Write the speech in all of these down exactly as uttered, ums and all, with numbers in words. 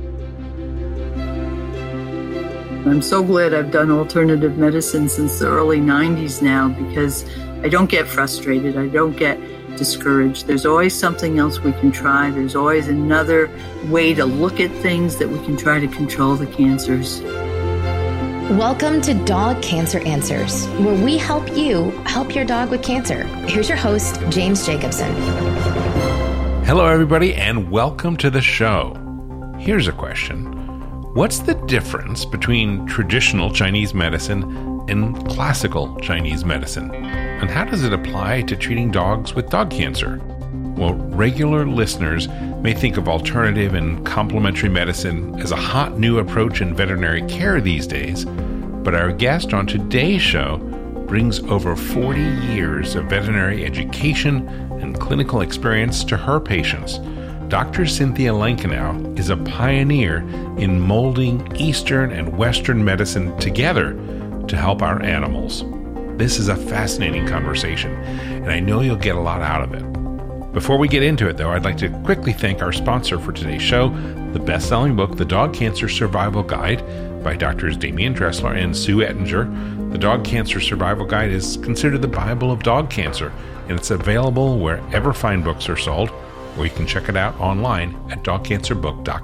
I'm so glad I've done alternative medicine since the early nineties now, because I don't get frustrated. I don't get discouraged. There's always something else we can try. There's always another way to look at things that we can try to control the cancers. Welcome to Dog Cancer Answers, where we help you help your dog with cancer. Here's your host, James Jacobson. Hello, everybody, and welcome to the show. Here's a question. What's the difference between traditional Chinese medicine and classical Chinese medicine? And how does it apply to treating dogs with dog cancer? Well, regular listeners may think of alternative and complementary medicine as a hot new approach in veterinary care these days, but our guest on today's show brings over forty years of veterinary education and clinical experience to her patients. Doctor Cynthia Lankenau is a pioneer in molding Eastern and Western medicine together to help our animals. This is a fascinating conversation, and I know you'll get a lot out of it. Before we get into it, though, I'd like to quickly thank our sponsor for today's show, the best-selling book, The Dog Cancer Survival Guide by Doctors Damian Dressler and Sue Ettinger. The Dog Cancer Survival Guide is considered the Bible of dog cancer, and it's available wherever fine books are sold, or you can check it out online at dog cancer book dot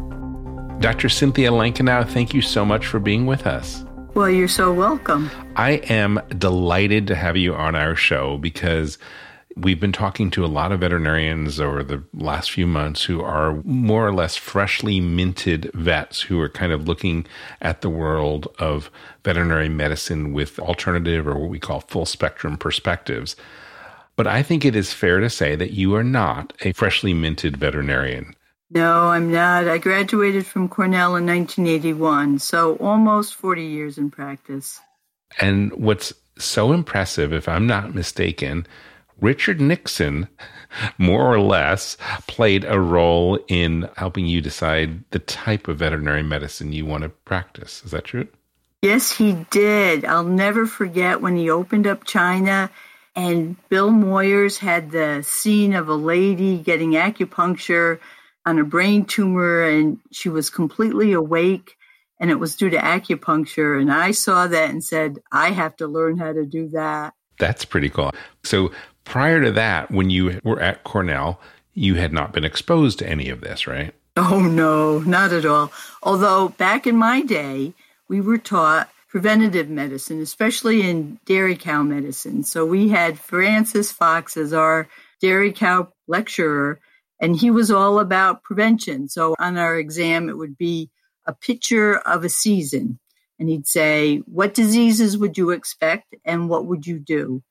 com. Doctor Cynthia Lankenau, thank you so much for being with us. Well, you're so welcome. I am delighted to have you on our show because we've been talking to a lot of veterinarians over the last few months who are more or less freshly minted vets who are kind of looking at the world of veterinary medicine with alternative or what we call full spectrum perspectives. But I think it is fair to say that you are not a freshly minted veterinarian. No, I'm not. I graduated from Cornell in nineteen eighty-one, so almost forty years in practice. And what's so impressive, if I'm not mistaken, Richard Nixon, more or less, played a role in helping you decide the type of veterinary medicine you want to practice. Is that true? Yes, he did. I'll never forget when he opened up China and Bill Moyers had the scene of a lady getting acupuncture on a brain tumor, and she was completely awake, and it was due to acupuncture. And I saw that and said, I have to learn how to do that. That's pretty cool. So prior to that, when you were at Cornell, you had not been exposed to any of this, right? Oh, no, not at all. Although back in my day, we were taught preventative medicine, especially in dairy cow medicine. So we had Francis Fox as our dairy cow lecturer, and he was all about prevention. So on our exam, it would be a picture of a season. And he'd say, what diseases would you expect and what would you do?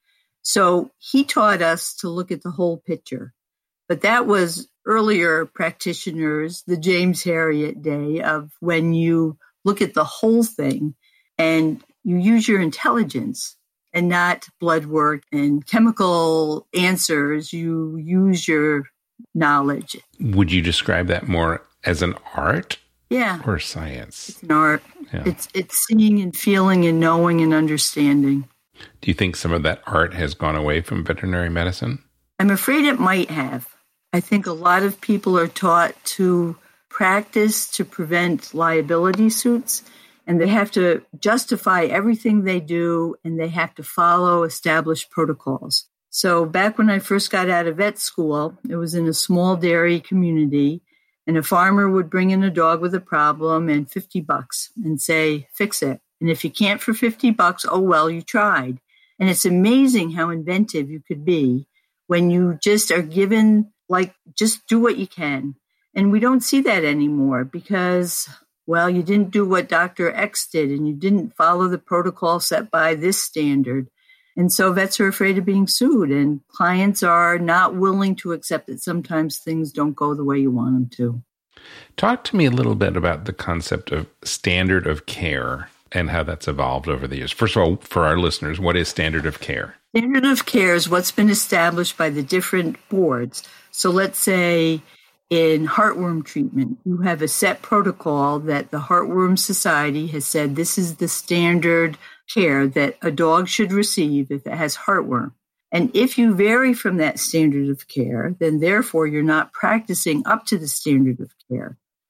So he taught us to look at the whole picture. But that was earlier practitioners, the James Herriot day of when you look at the whole thing and you use your intelligence and not blood work and chemical answers. You use your knowledge. Would you describe that more as an art? Yeah. Or science? It's an art. Yeah. It's it's seeing and feeling and knowing and understanding. Do you think some of that art has gone away from veterinary medicine? I'm afraid it might have. I think a lot of people are taught to practice to prevent liability suits, and they have to justify everything they do, and they have to follow established protocols. So back when I first got out of vet school, it was in a small dairy community, and a farmer would bring in a dog with a problem and fifty bucks and say, fix it. And if you can't for fifty bucks, oh, well, you tried. And it's amazing how inventive you could be when you just are given, like, just do what you can. And we don't see that anymore because, well, you didn't do what Doctor X did and you didn't follow the protocol set by this standard. And so vets are afraid of being sued, and clients are not willing to accept that sometimes things don't go the way you want them to. Talk to me a little bit about the concept of standard of care and how that's evolved over the years. First of all, for our listeners, what is standard of care? Standard of care is what's been established by the different boards. So let's say in heartworm treatment, you have a set protocol that the Heartworm Society has said this is the standard care that a dog should receive if it has heartworm. And if you vary from that standard of care, then therefore you're not practicing up to the standard of care.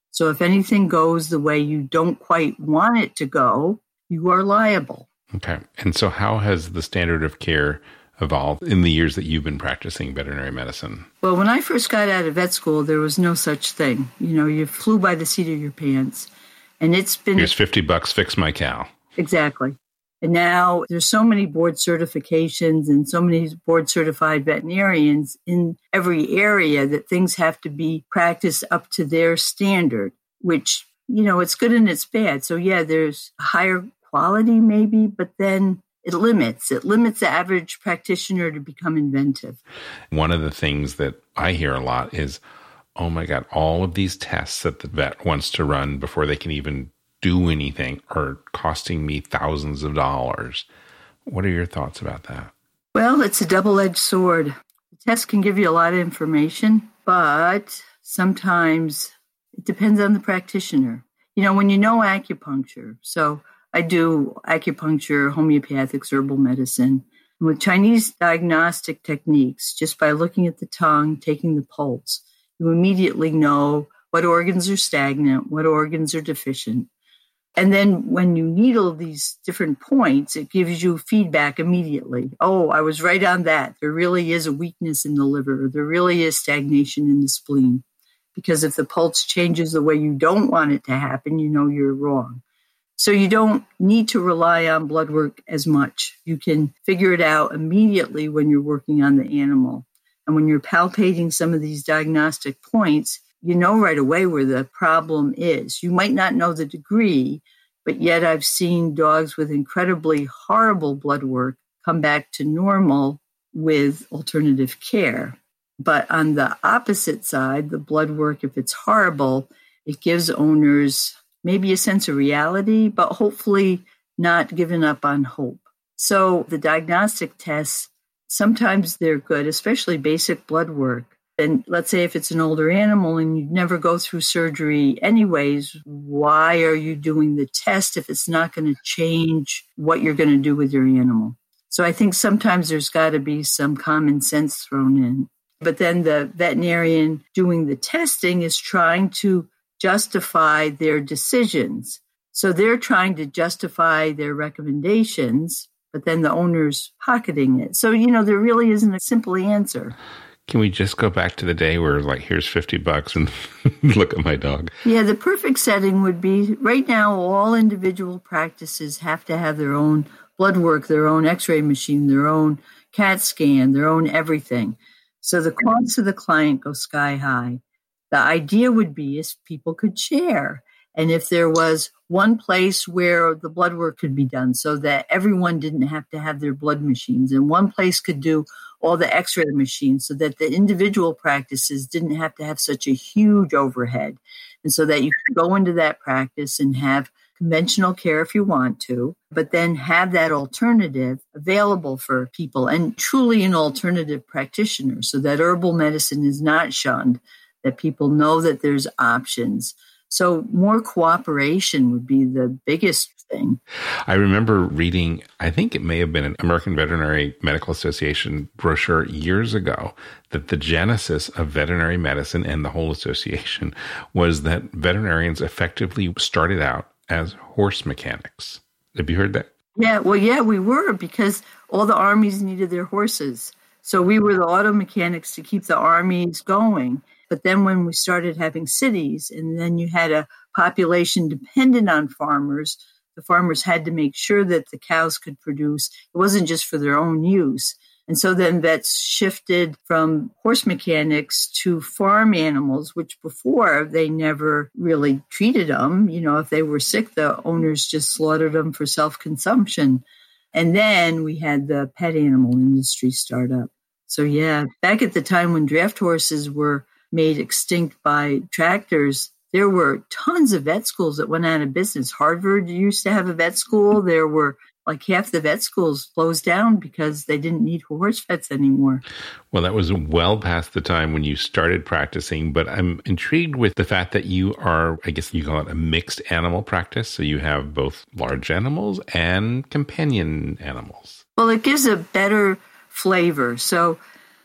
So if anything goes the way you don't quite want it to go, you are liable. Okay. And so how has the standard of care evolved in the years that you've been practicing veterinary medicine? Well, when I first got out of vet school, there was no such thing. You know, you flew by the seat of your pants. And it's been... Here's fifty bucks, fix my cow. Exactly. And now there's so many board certifications and so many board certified veterinarians in every area that things have to be practiced up to their standard, which, you know, it's good and it's bad. So yeah, there's higher quality maybe, but then it limits. It limits the average practitioner to become inventive. One of the things that I hear a lot is, oh my God, all of these tests that the vet wants to run before they can even do anything are costing me thousands of dollars. What are your thoughts about that? Well, it's a double-edged sword. The test can give you a lot of information, but sometimes it depends on the practitioner. You know, when you know acupuncture, so I do acupuncture, homeopathics, herbal medicine. And with Chinese diagnostic techniques, just by looking at the tongue, taking the pulse, you immediately know what organs are stagnant, what organs are deficient. And then when you needle these different points, it gives you feedback immediately. Oh, I was right on that. There really is a weakness in the liver. There really is stagnation in the spleen. Because if the pulse changes the way you don't want it to happen, you know you're wrong. So you don't need to rely on blood work as much. You can figure it out immediately when you're working on the animal. And when you're palpating some of these diagnostic points, you know right away where the problem is. You might not know the degree, but yet I've seen dogs with incredibly horrible blood work come back to normal with alternative care. But on the opposite side, the blood work, if it's horrible, it gives owners maybe a sense of reality, but hopefully not giving up on hope. So the diagnostic tests, sometimes they're good, especially basic blood work. And let's say if it's an older animal and you never go through surgery anyways, why are you doing the test if it's not going to change what you're going to do with your animal? So I think sometimes there's got to be some common sense thrown in. But then the veterinarian doing the testing is trying to justify their decisions. So they're trying to justify their recommendations, but then the owner's pocketing it. So, you know, there really isn't a simple answer. Can we just go back to the day where, like, here's fifty bucks and look at my dog? Yeah, the perfect setting would be right now, all individual practices have to have their own blood work, their own x-ray machine, their own CAT scan, their own everything. So the costs of the client go sky high. The idea would be if people could share. And if there was one place where the blood work could be done so that everyone didn't have to have their blood machines, and one place could do all the x-ray machines so that the individual practices didn't have to have such a huge overhead. And so that you could go into that practice and have conventional care if you want to, but then have that alternative available for people and truly an alternative practitioner so that herbal medicine is not shunned, that people know that there's options. So more cooperation would be the biggest thing. I remember reading, I think it may have been an American Veterinary Medical Association brochure years ago, that the genesis of veterinary medicine and the whole association was that veterinarians effectively started out as horse mechanics. Have you heard that? Yeah, well, yeah, we were, because all the armies needed their horses. So we were the auto mechanics to keep the armies going. But then when we started having cities, and then you had a population dependent on farmers, the farmers had to make sure that the cows could produce. It wasn't just for their own use. And so then vets shifted from horse mechanics to farm animals, which before they never really treated them. You know, if they were sick, the owners just slaughtered them for self-consumption. And then we had the pet animal industry start up. So yeah, back at the time when draft horses were made extinct by tractors, there were tons of vet schools that went out of business. Harvard used to have a vet school. There were like half the vet schools closed down because they didn't need horse vets anymore. Well, that was well past the time when you started practicing, but I'm intrigued with the fact that you are, I guess you call it a mixed animal practice. So you have both large animals and companion animals. Well, it gives a better flavor. So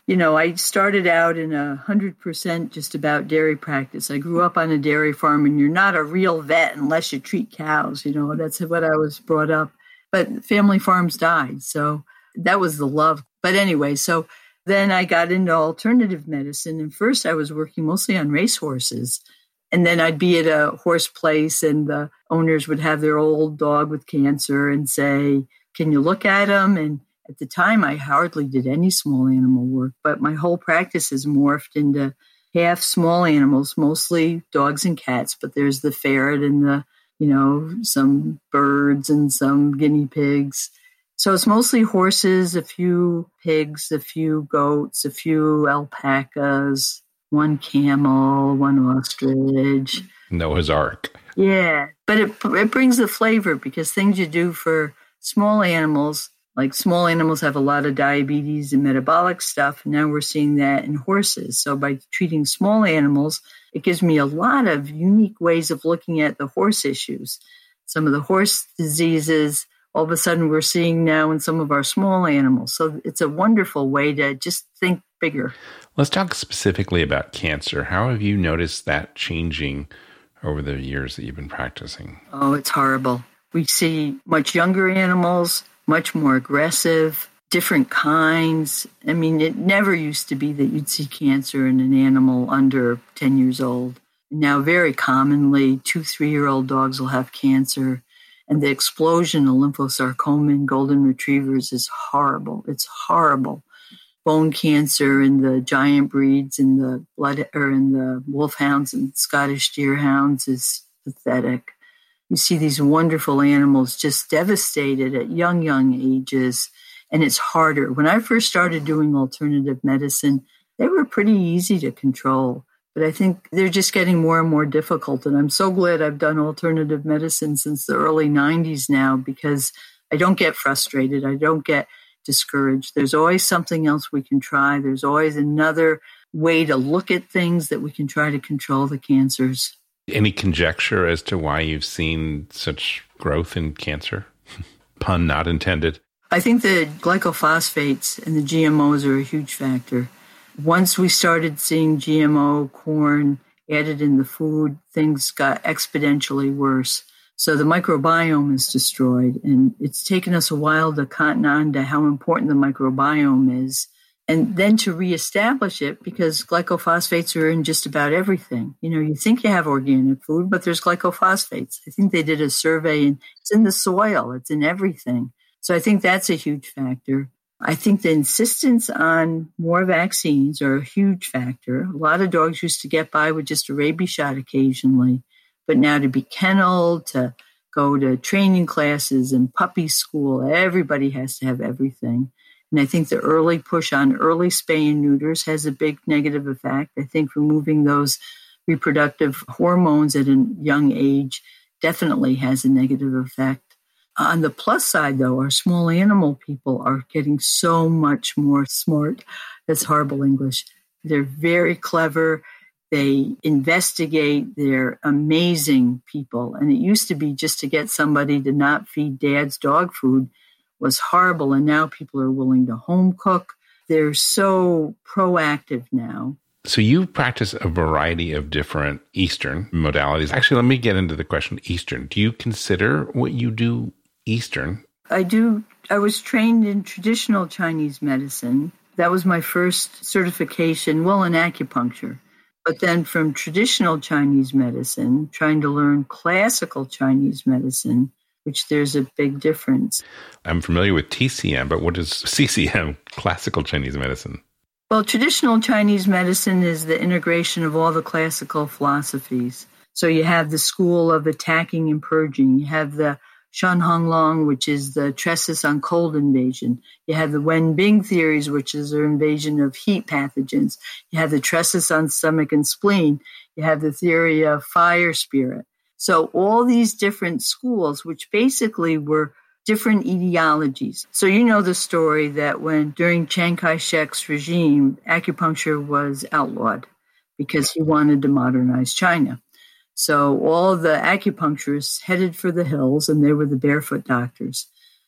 you know, I started out in a hundred percent just about dairy practice. I grew up on a dairy farm, and you're not a real vet unless you treat cows. You know, that's what I was brought up. But family farms died. So that was the love. But anyway, so then I got into alternative medicine. And first I was working mostly on racehorses. And then I'd be at a horse place, and the owners would have their old dog with cancer and say, can you look at him? And at the time, I hardly did any small animal work, but my whole practice has morphed into half small animals, mostly dogs and cats, but there's the ferret and the, you know, some birds and some guinea pigs. So it's mostly horses, a few pigs, a few goats, a few alpacas, one camel, one ostrich. Noah's Ark. Yeah, but it it brings the flavor, because things you do for small animals, like small animals have a lot of diabetes and metabolic stuff. And now we're seeing that in horses. So by treating small animals, it gives me a lot of unique ways of looking at the horse issues. Some of the horse diseases, all of a sudden we're seeing now in some of our small animals. So it's a wonderful way to just think bigger. Let's talk specifically about cancer. How have you noticed that changing over the years that you've been practicing? Oh, it's horrible. We see much younger animals, much more aggressive, different kinds. I mean, it never used to be that you'd see cancer in an animal under ten years old. Now, very commonly, two, three-year-old dogs will have cancer. And the explosion of lymphosarcoma in golden retrievers is horrible. It's horrible. Bone cancer in the giant breeds, in the blood or in the wolfhounds and Scottish deerhounds is pathetic. You see these wonderful animals just devastated at young, young ages, and it's harder. When I first started doing alternative medicine, they were pretty easy to control, but I think they're just getting more and more difficult. And I'm so glad I've done alternative medicine since the early nineties now, because I don't get frustrated. I don't get discouraged. There's always something else we can try. There's always another way to look at things that we can try to control the cancers. Any conjecture as to why you've seen such growth in cancer? Pun not intended. I think the glycophosphates and the G M Os are a huge factor. Once we started seeing G M O corn added in the food, things got exponentially worse. So the microbiome is destroyed, and it's taken us a while to cotton on to how important the microbiome is, and then to reestablish it, because glycophosphates are in just about everything. You know, you think you have organic food, but there's glycophosphates. I think they did a survey, and it's in the soil. It's in everything. So I think that's a huge factor. I think the insistence on more vaccines are a huge factor. A lot of dogs used to get by with just a rabies shot occasionally, but now to be kenneled, to go to training classes and puppy school, everybody has to have everything. And I think the early push on early spay and neuters has a big negative effect. I think removing those reproductive hormones at a young age definitely has a negative effect. On the plus side, though, our small animal people are getting so much more smart. That's horrible English. They're very clever. They investigate. They're amazing people. And it used to be just to get somebody to not feed dad's dog food was horrible. And now people are willing to home cook. They're so proactive now. So you practice a variety of different Eastern modalities. Actually, let me get into the question Eastern. Do you consider what you do Eastern? I do. I was trained in traditional Chinese medicine. That was my first certification, well, in acupuncture. But then from traditional Chinese medicine, trying to learn classical Chinese medicine, which there's a big difference. I'm familiar with T C M, but what is C C M, classical Chinese medicine? Well, traditional Chinese medicine is the integration of all the classical philosophies. So you have the school of attacking and purging. You have the Shan Hong Long, which is the tressus on cold invasion. You have the Wen Bing theories, which is their invasion of heat pathogens. You have the tressus on stomach and spleen. You have the theory of fire spirit. So all these different schools, which basically were different ideologies. So you know the story that when during Chiang Kai-shek's regime, acupuncture was outlawed because he wanted to modernize China. So all the acupuncturists headed for the hills, and they were the barefoot doctors.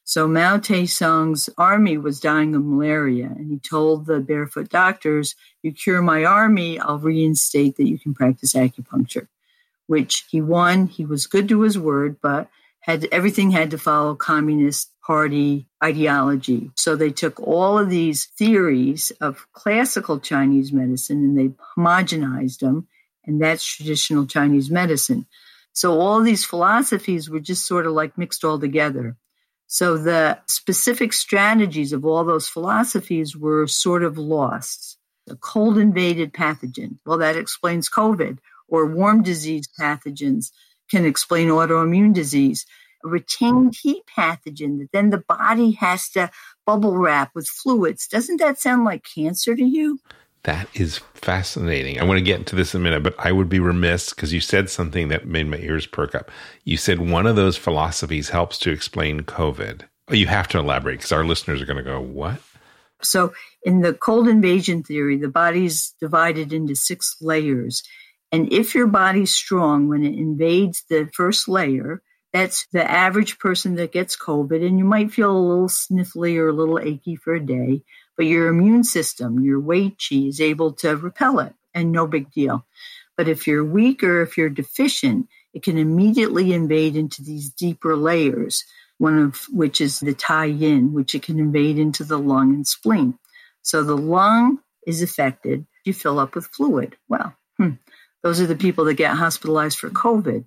So Mao Taisong's army was dying of malaria, and he told the barefoot doctors, you cure my army, I'll reinstate that you can practice acupuncture, which he won. He was good to his word, but had everything had to follow Communist Party ideology. So they took all of these theories of classical Chinese medicine and they homogenized them, and that's traditional Chinese medicine. So all these philosophies were just sort of like mixed all together. So the specific strategies of all those philosophies were sort of lost. A cold-invaded pathogen, well, that explains COVID, or warm disease pathogens can explain autoimmune disease. A retained heat pathogen that then the body has to bubble wrap with fluids. Doesn't that sound like cancer to you? That is fascinating. I want to get into this in a minute, but I would be remiss because you said something that made my ears perk up. You said one of those philosophies helps to explain COVID. Oh, you have to elaborate because our listeners are going to go, what? So in the cold invasion theory, the body's divided into six layers. And if your body's strong, when it invades the first layer, that's the average person that gets COVID, and you might feel a little sniffly or a little achy for a day, but your immune system, your Wei Qi, is able to repel it, and no big deal. But if you're weak or if you're deficient, it can immediately invade into these deeper layers, one of which is the Tai Yin, which it can invade into the lung and spleen. So the lung is affected. You fill up with fluid. Well, hmm, those are the people that get hospitalized for COVID.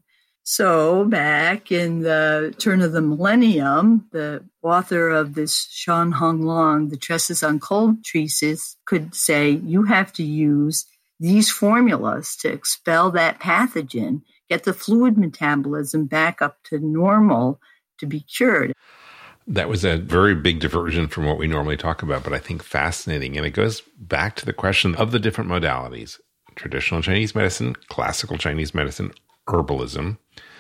So back in the turn of the millennium, the author of this Shan Hong Long, the Treatise on Cold Treatise, could say you have to use these formulas to expel that pathogen, get the fluid metabolism back up to normal to be cured. That was a very big diversion from what we normally talk about, but I think fascinating. And it goes back to the question of the different modalities: traditional Chinese medicine, classical Chinese medicine, herbalism.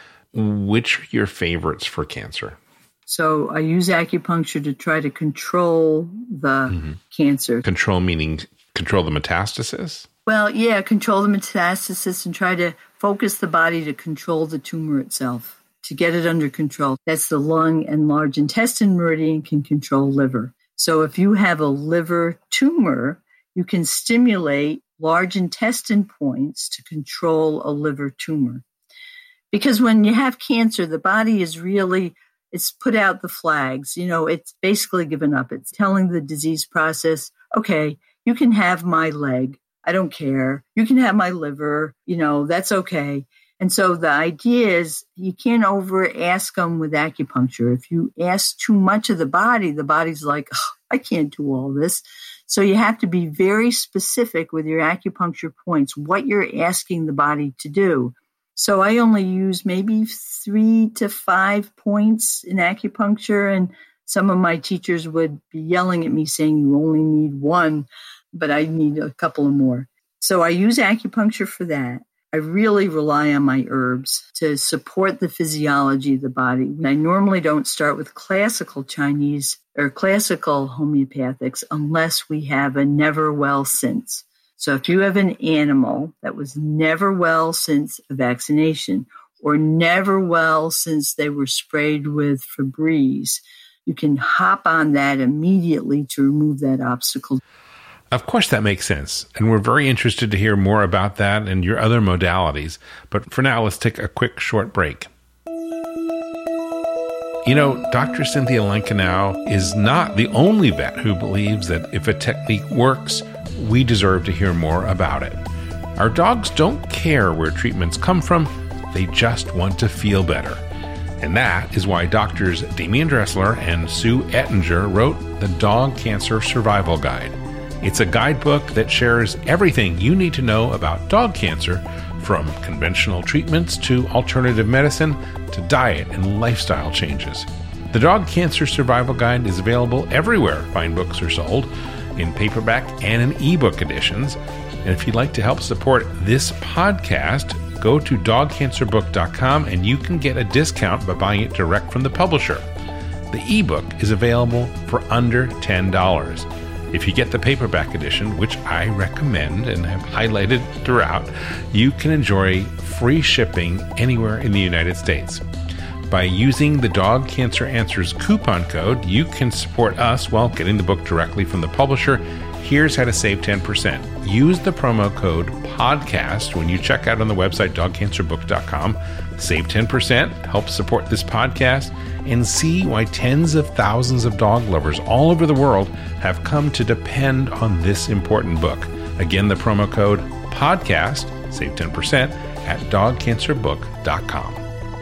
Which are your favorites for cancer? So I use acupuncture to try to control the mm-hmm. cancer. Control meaning control the metastasis? Well, yeah, control the metastasis and try to focus the body to control the tumor itself, to get it under control. That's the lung and large intestine meridian can control liver. So if you have a liver tumor, you can stimulate large intestine points to control a liver tumor. Because when you have cancer, the body is really, it's put out the flags. You know, it's basically given up. It's telling the disease process, okay, you can have my leg. I don't care. You can have my liver. You know, that's okay. And so the idea is you can't over ask them with acupuncture. If you ask too much of the body, the body's like, oh, I can't do all this. So you have to be very specific with your acupuncture points, what you're asking the body to do. So I only use maybe three to five points in acupuncture, and some of my teachers would be yelling at me saying you only need one, but I need a couple of more. So I use acupuncture for that. I really rely on my herbs to support the physiology of the body. I normally don't start with classical Chinese or classical homeopathics unless we have a never well since. So if you have an animal that was never well since a vaccination or never well since they were sprayed with Febreze, you can hop on that immediately to remove that obstacle. Of course, that makes sense. And we're very interested to hear more about that and your other modalities. But for now, let's take a quick short break. You know, Doctor Cynthia Lankenau is not the only vet who believes that if a technique works, we deserve to hear more about it. Our dogs don't care where treatments come from. They just want to feel better. And that is why doctors Damian Dressler and Sue Ettinger wrote the Dog Cancer Survival Guide. It's a guidebook that shares everything you need to know about dog cancer, from conventional treatments to alternative medicine to diet and lifestyle changes. The Dog Cancer Survival Guide is available everywhere fine books are sold, in paperback and in ebook editions. And if you'd like to help support this podcast, go to dog cancer book dot com and you can get a discount by buying it direct from the publisher. The ebook is available for under ten dollars. If you get the paperback edition, which I recommend and have highlighted throughout, you can enjoy free shipping anywhere in the United States. By using the Dog Cancer Answers coupon code, you can support us while getting the book directly from the publisher. Here's how to save ten percent. Use the promo code PODCAST when you check out on the website dog cancer book dot com. Save ten percent, help support this podcast, and see why tens of thousands of dog lovers all over the world have come to depend on this important book. Again, the promo code PODCAST, save ten percent, at dog cancer book dot com.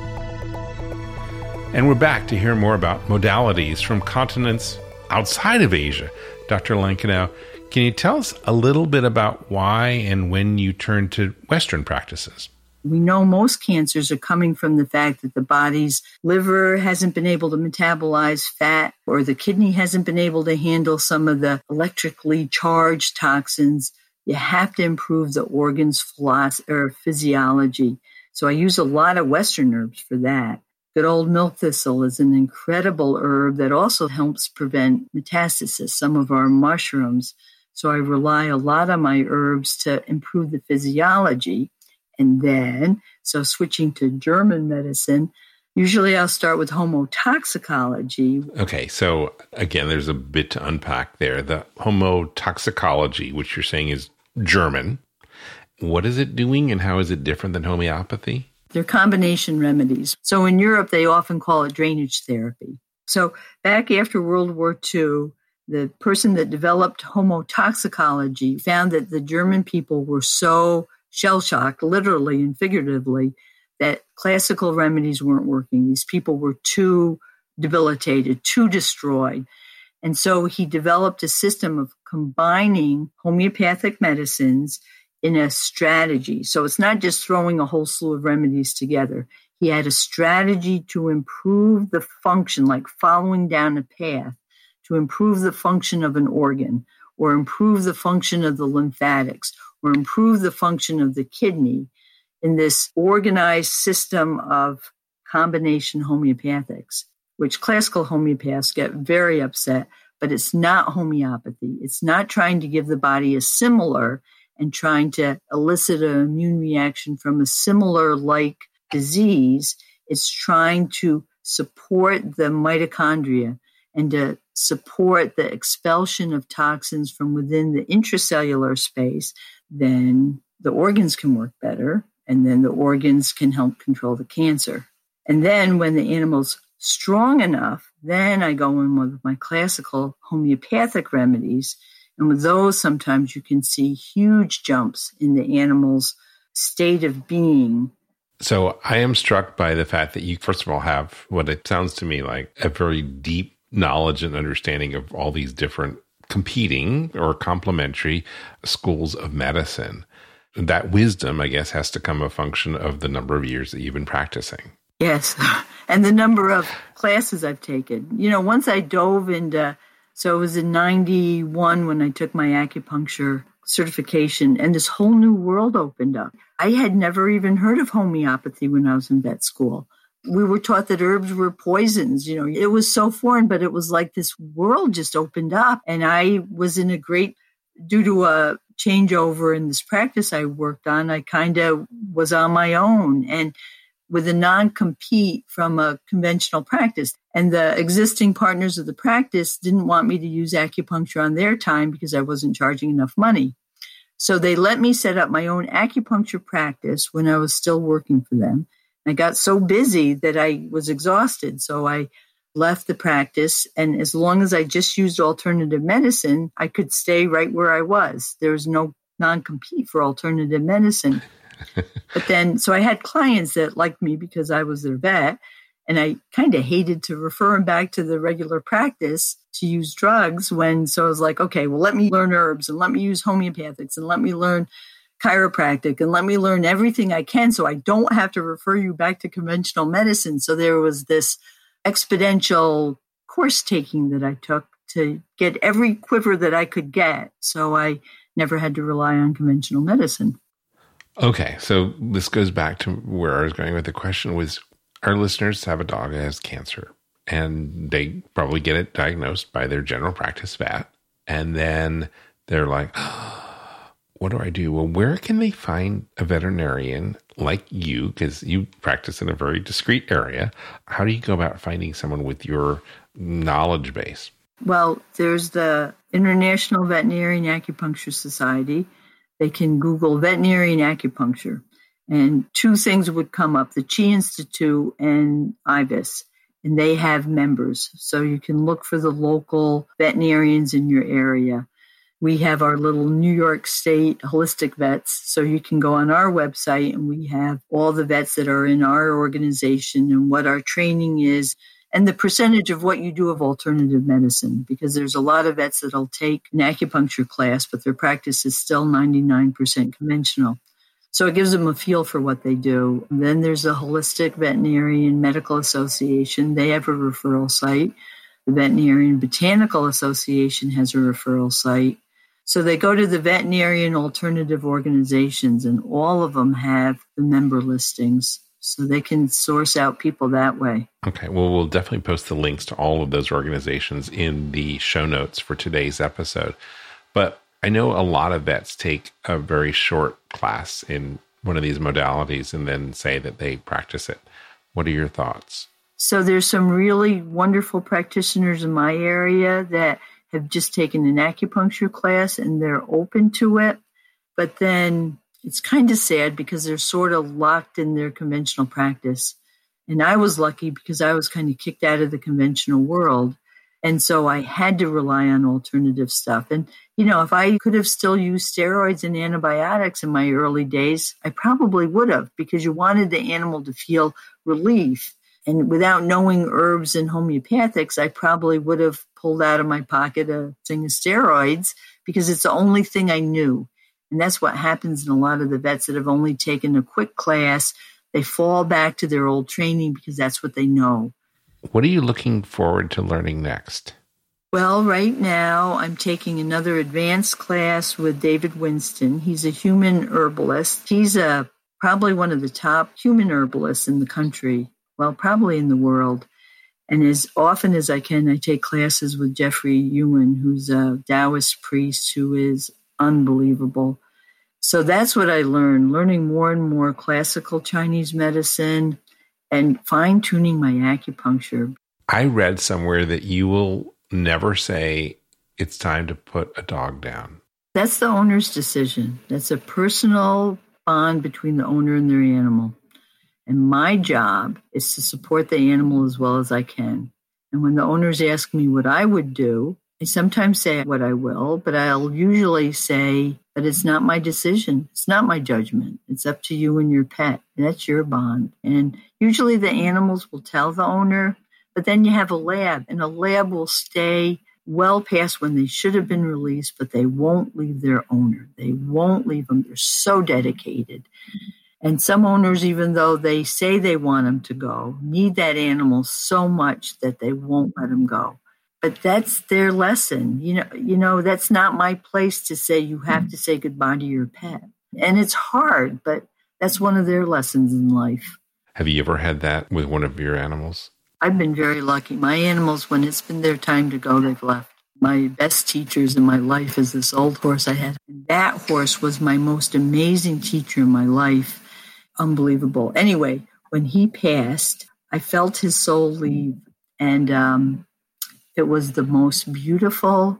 And we're back to hear more about modalities from continents outside of Asia. Doctor Lankenau, can you tell us a little bit about why and when you turned to Western practices? We know most cancers are coming from the fact that the body's liver hasn't been able to metabolize fat, or the kidney hasn't been able to handle some of the electrically charged toxins. You have to improve the organ's philosophy or physiology. So I use a lot of Western herbs for that. Good old milk thistle is an incredible herb that also helps prevent metastasis, some of our mushrooms. So I rely a lot on my herbs to improve the physiology. And then, so switching to German medicine, usually I'll start with homotoxicology. Okay, so again, there's a bit to unpack there. The homotoxicology, which you're saying is German. What is it doing and how is it different than homeopathy? They're combination remedies. So in Europe, they often call it drainage therapy. So back after World War Two, the person that developed homotoxicology found that the German people were so shell-shocked, literally and figuratively, that classical remedies weren't working. These people were too debilitated, too destroyed. And so he developed a system of combining homeopathic medicines in a strategy. So it's not just throwing a whole slew of remedies together. He had a strategy to improve the function, like following down a path, to improve the function of an organ, or improve the function of the lymphatics, or improve the function of the kidney in this organized system of combination homeopathics, which classical homeopaths get very upset, but it's not homeopathy. It's not trying to give the body a similar and trying to elicit an immune reaction from a similar-like disease. It's trying to support the mitochondria and to support the expulsion of toxins from within the intracellular space. Then the organs can work better, and then the organs can help control the cancer. And then when the animal's strong enough, then I go in with my classical homeopathic remedies. And with those, sometimes you can see huge jumps in the animal's state of being. So I am struck by the fact that you, first of all, have what it sounds to me like a very deep knowledge and understanding of all these different competing or complementary schools of medicine. That wisdom, I guess, has to come a function of the number of years that you've been practicing. Yes, and the number of classes I've taken. You know, once I dove into, so it was in ninety-one when I took my acupuncture certification, and this whole new world opened up. I had never even heard of homeopathy when I was in vet school. We were taught that herbs were poisons. You know, it was so foreign, but it was like this world just opened up. And I was in a great, due to a changeover in this practice I worked on, I kind of was on my own and with a non-compete from a conventional practice. And the existing partners of the practice didn't want me to use acupuncture on their time because I wasn't charging enough money. So they let me set up my own acupuncture practice when I was still working for them. I got so busy that I was exhausted. So I left the practice. And as long as I just used alternative medicine, I could stay right where I was. There was no non-compete for alternative medicine. But then, so I had clients that liked me because I was their vet. And I kind of hated to refer them back to the regular practice to use drugs when, so I was like, okay, well, let me learn herbs and let me use homeopathics and let me learn chiropractic and let me learn everything I can so I don't have to refer you back to conventional medicine. So there was this exponential course taking that I took to get every quiver that I could get. So I never had to rely on conventional medicine. Okay, so this goes back to where I was going with the question was, our listeners have a dog that has cancer, and they probably get it diagnosed by their general practice vet, and then they're like, oh, what do I do? Well, where can they find a veterinarian like you, because you practice in a very discrete area, how do you go about finding someone with your knowledge base? Well, there's the International Veterinarian Acupuncture Society. They can Google veterinarian acupuncture, and two things would come up, the Chi Institute and I V I S, and they have members. So you can look for the local veterinarians in your area. We have our little New York State holistic vets, so you can go on our website and we have all the vets that are in our organization and what our training is and the percentage of what you do of alternative medicine, because there's a lot of vets that'll take an acupuncture class, but their practice is still ninety-nine percent conventional. So it gives them a feel for what they do. And then there's the Holistic Veterinarian Medical Association. They have a referral site. The Veterinarian Botanical Association has a referral site. So they go to the veterinarian alternative organizations, and all of them have the member listings, so they can source out people that way. Okay, well, we'll definitely post the links to all of those organizations in the show notes for today's episode. But I know a lot of vets take a very short class in one of these modalities and then say that they practice it. What are your thoughts? So there's some really wonderful practitioners in my area that have just taken an acupuncture class and they're open to it. But then it's kind of sad because they're sort of locked in their conventional practice. And I was lucky because I was kind of kicked out of the conventional world. And so I had to rely on alternative stuff. And, you know, if I could have still used steroids and antibiotics in my early days, I probably would have, because you wanted the animal to feel relief. And without knowing herbs and homeopathics, I probably would have pulled out of my pocket a thing of steroids because it's the only thing I knew. And that's what happens in a lot of the vets that have only taken a quick class. They fall back to their old training because that's what they know. What are you looking forward to learning next? Well, right now I'm taking another advanced class with David Winston. He's a human herbalist. He's a, probably one of the top human herbalists in the country. Well, probably in the world. And as often as I can, I take classes with Jeffrey Ewan, who's a Taoist priest who is unbelievable. So that's what I learned, learning more and more classical Chinese medicine and fine-tuning my acupuncture. I read somewhere that you will never say it's time to put a dog down. That's the owner's decision. That's a personal bond between the owner and their animal. And my job is to support the animal as well as I can. And when the owners ask me what I would do, I sometimes say what I will, but I'll usually say that it's not my decision. It's not my judgment. It's up to you and your pet. That's your bond. And usually the animals will tell the owner, but then you have a lab, and a lab will stay well past when they should have been released, but they won't leave their owner. They won't leave them. They're so dedicated. And some owners, even though they say they want them to go, need that animal so much that they won't let them go. But that's their lesson. You know, you know, that's not my place to say you have to say goodbye to your pet. And it's hard, but that's one of their lessons in life. Have you ever had that with one of your animals? I've been very lucky. My animals, when it's been their time to go, they've left. My best teachers in my life is this old horse I had. And that horse was my most amazing teacher in my life. Unbelievable. Anyway, when he passed, I felt his soul leave. And um, it was the most beautiful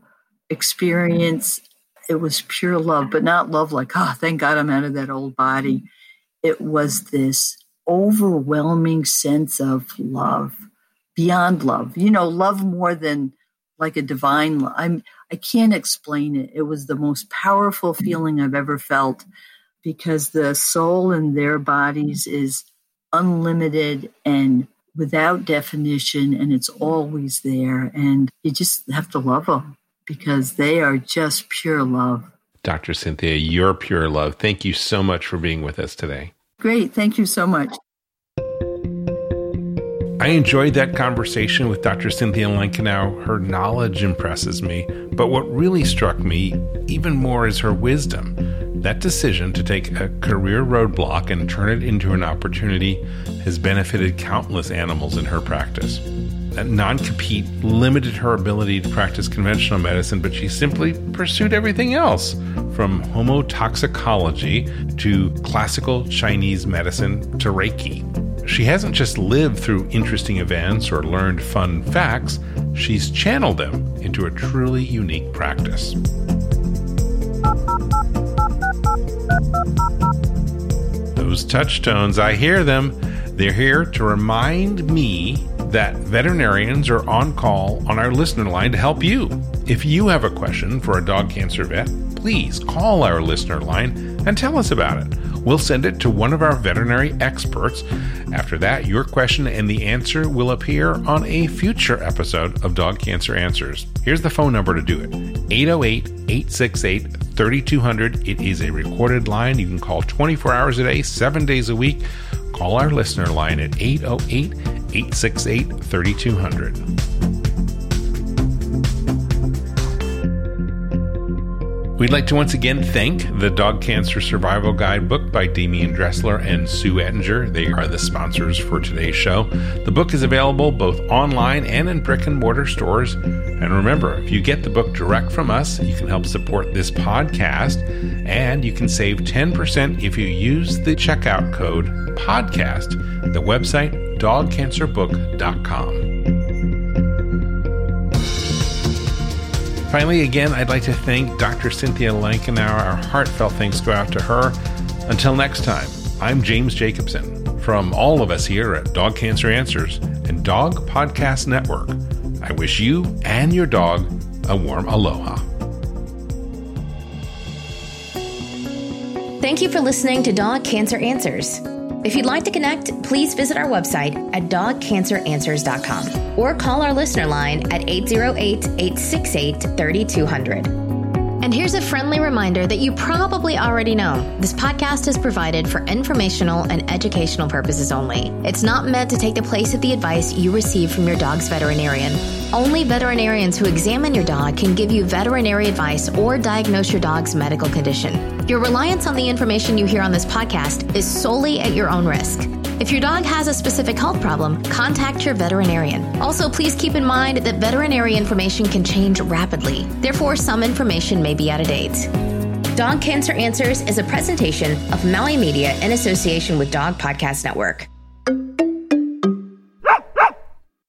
experience. It was pure love, but not love like, oh, thank God I'm out of that old body. It was this overwhelming sense of love, beyond love. You know, love more than like a divine love. I'm, I can't explain it. It was the most powerful feeling I've ever felt, because the soul in their bodies is unlimited and without definition, and it's always there. And you just have to love them because they are just pure love. Doctor Cynthia, you're pure love. Thank you so much for being with us today. Great. Thank you so much. I enjoyed that conversation with Doctor Cynthia Lankenau. Her knowledge impresses me, but what really struck me even more is her wisdom. That decision to take a career roadblock and turn it into an opportunity has benefited countless animals in her practice. non-compete limited her ability to practice conventional medicine, but she simply pursued everything else, from homotoxicology to classical Chinese medicine to Reiki. She hasn't just lived through interesting events or learned fun facts, she's channeled them into a truly unique practice. Those touchstones, I hear them. They're here to remind me that veterinarians are on call on our listener line to help you. If you have a question for a dog cancer vet, please call our listener line and tell us about it. We'll send it to one of our veterinary experts. After that, your question and the answer will appear on a future episode of Dog Cancer Answers. Here's the phone number to do it. eight oh eight, eight six eight, three two zero zero. It is a recorded line. You can call twenty-four hours a day, seven days a week. Call our listener line at eight oh eight, eight six eight, three two zero zero. We'd like to once again thank the Dog Cancer Survival Guide book by Damian Dressler and Sue Ettinger. They are the sponsors for today's show. The book is available both online and in brick and mortar stores. And remember, if you get the book direct from us, you can help support this podcast, and you can save ten percent if you use the checkout code PODCAST. The website, dog cancer book dot com. Finally, again, I'd like to thank Doctor Cynthia Lankenauer. Our heartfelt thanks go out to her. Until next time, I'm James Jacobson. From all of us here at Dog Cancer Answers and Dog Podcast Network, I wish you and your dog a warm aloha. Thank you for listening to Dog Cancer Answers. If you'd like to connect, please visit our website at dog cancer answers dot com or call our listener line at eight oh eight, eight six eight, three two zero zero. And here's a friendly reminder that you probably already know. This podcast is provided for informational and educational purposes only. It's not meant to take the place of the advice you receive from your dog's veterinarian. Only veterinarians who examine your dog can give you veterinary advice or diagnose your dog's medical condition. Your reliance on the information you hear on this podcast is solely at your own risk. If your dog has a specific health problem, contact your veterinarian. Also, please keep in mind that veterinary information can change rapidly. Therefore, some information may be out of date. Dog Cancer Answers is a presentation of Maui Media in association with Dog Podcast Network.